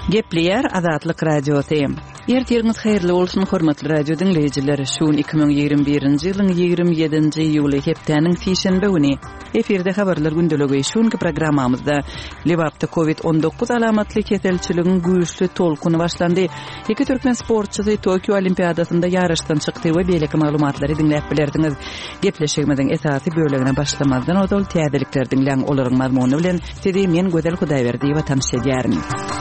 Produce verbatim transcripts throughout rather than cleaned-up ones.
Gepleyer Azatlyk Radiosu. Ertirňiz haýyrly bolsun hormatly radio dinleýijileri. Şuň iki ming ýigirme birinji ýylyň ýigirme ýedinji ýuly hepdeniň fişenbe güni efirde habarlar gündölegi şuňky programmamyzda Libapda covid on dokuz alamatly keselçiligiň güýçli tolkuny başlandy. Iki türkmen sportçysy Tokyo Olimpiadasynda ýaraşdan çykdy we beýleki maglumatlary dinläp bilerdiňiz. Gepleşigimiziň esasy bölegine başlamazdan odol täzeliklerdiň läň olaryň mazmuny bilen sizi men Gödel Hudaýberdiýewa tanışy edýärin.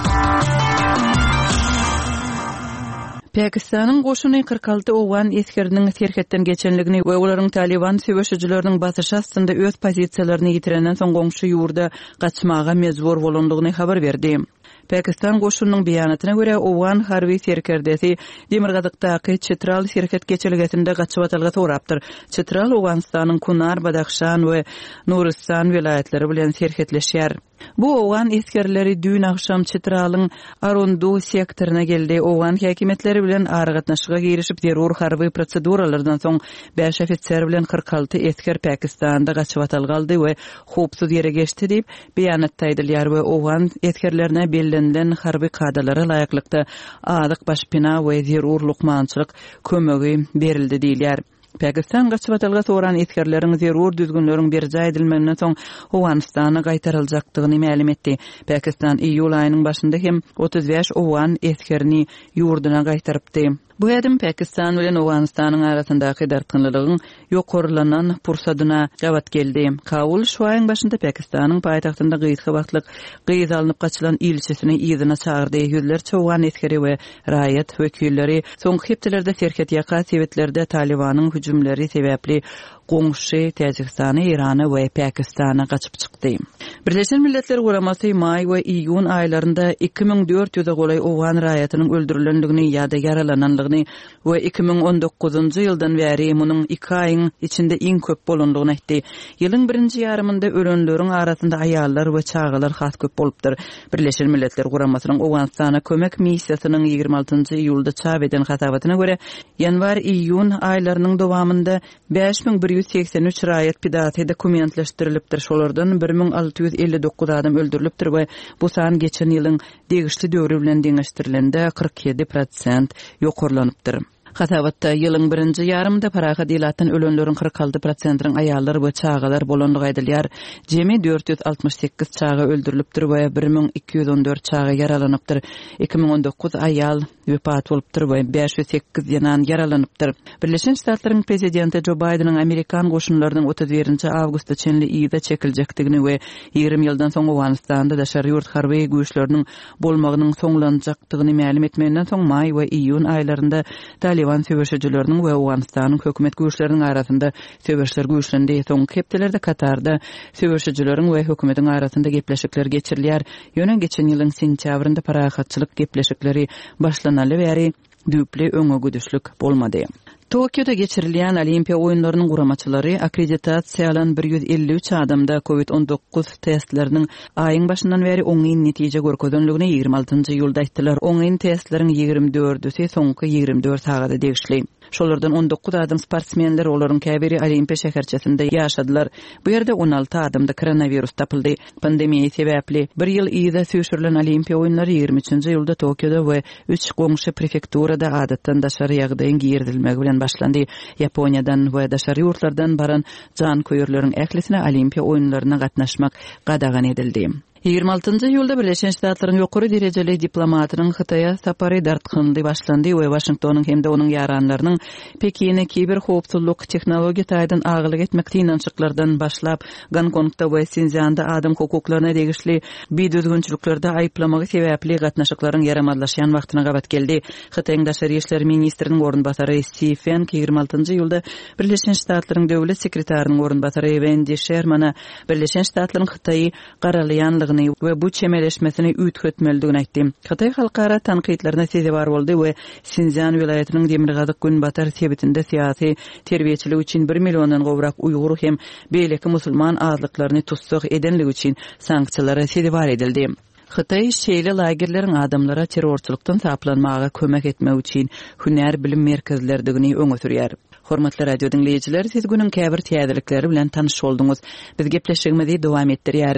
Pakistanyň goşuny kırk alty owan eskeriniň serhetden geçenligini we olaryň Taliban söwüşçüleriniň basyşy astynda öz pozisiýalaryny ýitirenden soň goňşy ýurda gaçmaga mezbur bolandygyny habar berdi. Pakistan goşunynyň beýanatyna görä owan harby serkerdesi Demirgazykdaky Çetral serhet geçelgesinde gaçyp atalga sorapdyr. Çetral Owganistanyň Kunar, Badaxşan we Nuristan vilayetleri bilen serhetleşýär. Bu owan eskerleri dün akşam Çetralyň Arundu sektoryna geldi. Owan häkimetleri bilen aragatnaşyga girişip zerur harby proseduralardan soň beş ofitser bilen kırk alty esker Pakistanda gaçyp atalgaldy we hopsuz ýere geçdi diýip beýanatda aýdylýar we owan eskerlerine bellenlen harby kadalara laýaklykda azyk başpina we zerur lukmançylyk kömegi berildi diýilýär. Pakistan gaçyp atalga soran eskerleriň zerur düzgünleriň berje edilmegine soň Owganistana gaýtaryljakdygyny ma'lum etdi. Pakistan iýul aýynyň başynda hem otuz beş owan eskerini ýurduna gaýtarypdy. Bu edim Pakistan bilen Owganistanyň arasyndaky dartynlygyň ýokarlanan pursadyna gawat geldi. Kabul şu aýyň başynda Pakistanyň paýtagtynda gyýytka wagtlyk gyýyz alınıp gaçylan ilçesini ýygyna çağırdy. Ýüzlerçe owan eskeri we raýat wekilleri soňky hepdelerde serket ýaka sebetlerde Talibanyň hüjümleri sebäpli goňşy Täjikistany, Irany we Pakistana gaçyp çykdy. Birleşen Milletler Guramasy may we iýun aýlarynda iki ming dört ýüze golay owan raýatynyň öldürilenligini ýa-da yaralananlygyny we iki ming on dokuzunjy ýyldan bäri munyň iki aýyň içinde iň köp bolandygyny aýtdy. Ýylyň birinji ýarymynda ölenleriň arasynda aýallar we çağalar has köp bolupdyr. Birleşen Milletler Guramasynyň Owganistana kömek missiýasynyň ýygrimi altynjy iýulda çap eden hasabatyna görä, ýanwar-iýun aýlarynyň dowamında beş ming bir ýüz seksen üç raýat pidaty dokumentleşdirilipdir. Şolardan bir ming alty ýüz elli dokuz adam öldürilipdir we bu san geçen ýylyň degişli döwri bilen deňeşdirilende kırk yedi prosent ýokarlanypdyr. Hasabatda ýylyň birinji ýarymynda paraha dilatdan ölenleriň kırk alty prosentiniň aýallar we çağalar bolandygy aýdylýar. Jemi dört ýüz altmış sekiz çaga öldürilipdir we bir ming iki ýüz on dört çaga yaralanypdyr. iki ming on dokuz aýal wepat bolupdyr we beş ýüz sekiz ýanan yaralanypdyr. Birleşen Ştatlaryň prezidenti Joe Bidenyň Amerikan goşunlarynyň otuz birinji awgustda çenli ýyda çekiljekdigini we ýygrimi ýyldan soň Owganistanda daşary ýurt harby güýçleriniň bolmagynyň soňlanjakdygyny ma'lum etmegenden soň may we iýun aýlarynda Taliban söwüşçüleriniň we Owganistanyň hökümet güýçleriniň arasynda söwüşler güýçlendi. Soňky hepdelerde Katarda söwüşçüleriň we hökümetiň arasynda gepleşikler geçirilýär. Ýöne geçen ýylyň sentýabrynda parahatçylyk gepleşikleri başlanaly bäri düýpli öňe güdüşlük bolmady. Tokyoda geçirilýän Olimpiýa oýunlarynyň guramaçylary akkreditasiýalan bir ýüz elli üç adamda covid on dokuz testleriniň aýyň başyndan bäri oňyn netije görkezdenligini ýygrimi altynjy ýylda aýtdylar. Oňyn testleriň ýygrimi dördüsi soňky ýygrimi dört sagada degişli. Şolardan on dokuz adam sportsmenler olaryň käbiri Olimpiýa şäherçesinde ýaşadylar. Bu ýerde on alty adamda koronavirus tapyldy. Pandemiýa sebäpli bir ýyl ýyda süýşürilen Olimpiýa oýunlary ýygrimi üçinji ýylda Tokyoda we üç goňşy prefekturada adatdan daşary ýagdaýyň girdilmegi bilen başlandy. Ýaponiýadan we daşary ýurtlardan baran jan köýürleriň ählisine Olimpiýa oýunlaryna gatnaşmak gadagan edildi. ýygrimi altynjy ýylda Birleşen Ştatlaryň ýokary derejeli diplomatynyň Hytaýa sapary dartgynly başlandy we Washingtonyň hemde onuň ýaranlarynyň Pekine kiber howpsuzlyk tehnologiýa taýdan agylyk etmek tinançyklardan başlap Gonkongda we Sinjanda adam hukuklaryna degişli biýdüzgünçiliklerde aýplamagy sebäpli gatnaşyklaryň yaramadlaşýan wagtyna gawat geldi. Hytaýyň daşary işler ministriniň ornbasary Stephen ýygrimi altynjy ýylda Birleşen Ştatlaryň döwlet sekretarynyň ornbasary Wendy Sherman Birleşen Ştatlaryň Hytaýy garalýanlygyny we bu çemeleşmesini üýtgetmeligini aýtdy. Hytaý halkara tanqidlerine sezi bar boldy we Sinjan vilayatynyň Demirgazyk Günbatar sebitinde syýasy terbiýeçilik üçin bir milliondan gowrak uýgur hem beýleki musulman azlyklaryny tutsak edenligi üçin sanksiýalara sezi bar edildi. Hytaý şeýle lagerleriň adamlara terrorçylykdan saplanmaga kömek etmek üçin hünär bilim merkezlerdigini öňe sürýär. Hormatly radio dinleýijiler, siz günüň käbir täzelikleri bilen tanyş bolduňyz. Biz gepleşigimizi dowam etdirýär.